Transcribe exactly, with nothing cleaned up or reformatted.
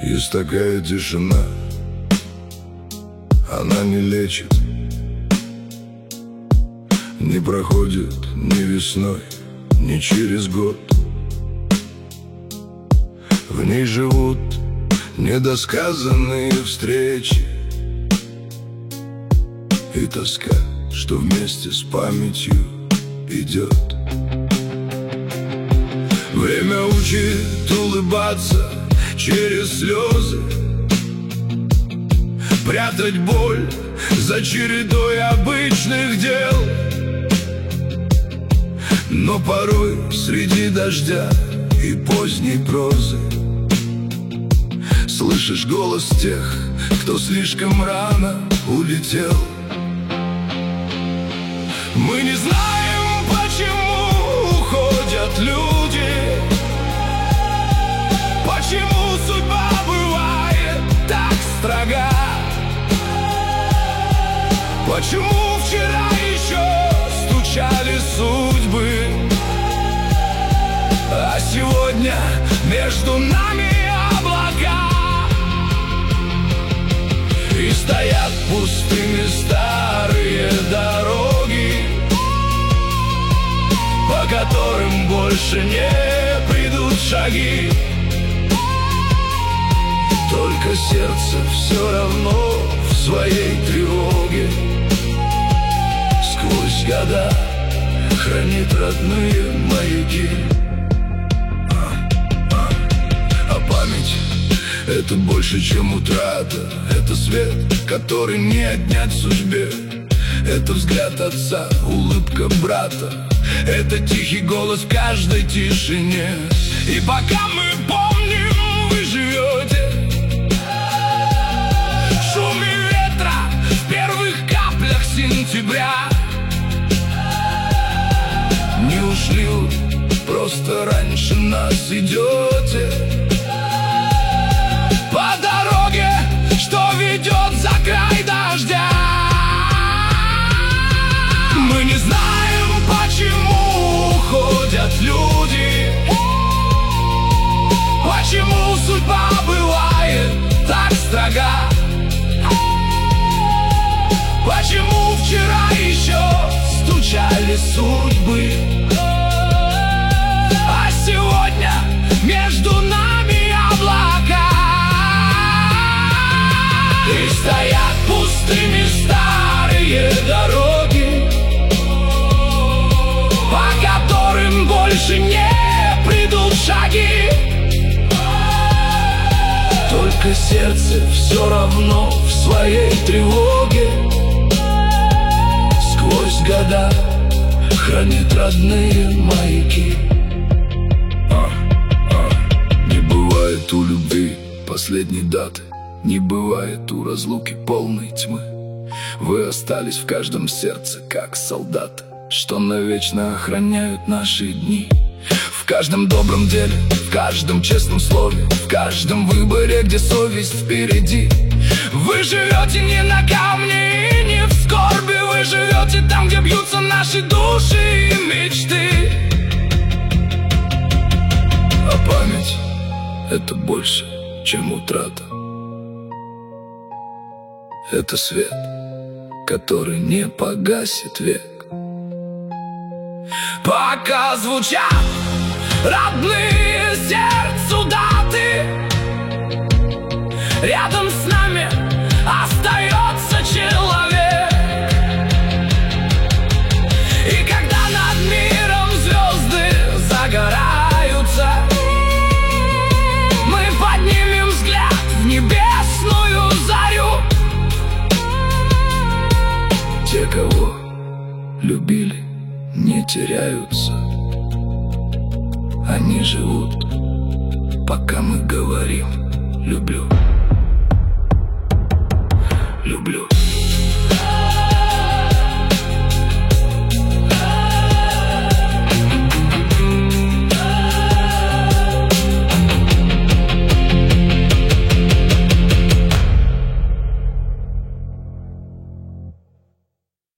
Есть такая тишина, она не лечит, не проходит ни весной, ни через год. В ней живут недосказанные встречи и тоска, что вместе с памятью идет. Время учит улыбаться через слезы, прятать боль за чередой обычных дел. Но порой среди дождя и поздней прозы слышишь голос тех, кто слишком рано улетел. Мы не знаем, почему уходят люди, почему судьба бывает так строга, почему вчера еще стучали судьбы, а сегодня между нами облака. И стоят пустыми старые дороги, по которым больше не придут шаги. Только сердце все равно в своей тревоге сквозь года хранит родные маяки. А память — это больше, чем утрата. Это свет, который не отнять судьбе. Это взгляд отца, улыбка брата. Это тихий голос в каждой тишине. И пока мы помним, вы живете в шуме ветра, в первых каплях сентября. Не ушли вы, просто раньше нас идете по дороге, что ведет за край дождя. Мы не знаем, почему уходят люди, почему судьба бывает так строга, почему вчера еще стучали судьбы, а сегодня между нами облака. И стоят пустыми старые дороги, по которым больше не придут шаги. Только сердце все равно в своей тревоге сквозь года хранит родные маяки. а, а. Не бывает у любви последней даты, не бывает у разлуки полной тьмы. Вы остались в каждом сердце, как солдаты, что навечно охраняют наши дни. В каждом добром деле, в каждом честном слове, в каждом выборе, где совесть впереди. Вы живете не на камне и не в скорби, вы живете там, где бьются наши души и мечты. А память — это больше, чем утрата. Это свет, который не погасит век. Пока звучат родные сердцу даты, рядом с нами остается человек. И когда над миром звезды загораются, мы поднимем взгляд в небесную зарю. Те, кого любили, не теряются. Они живут, пока мы говорим «люблю».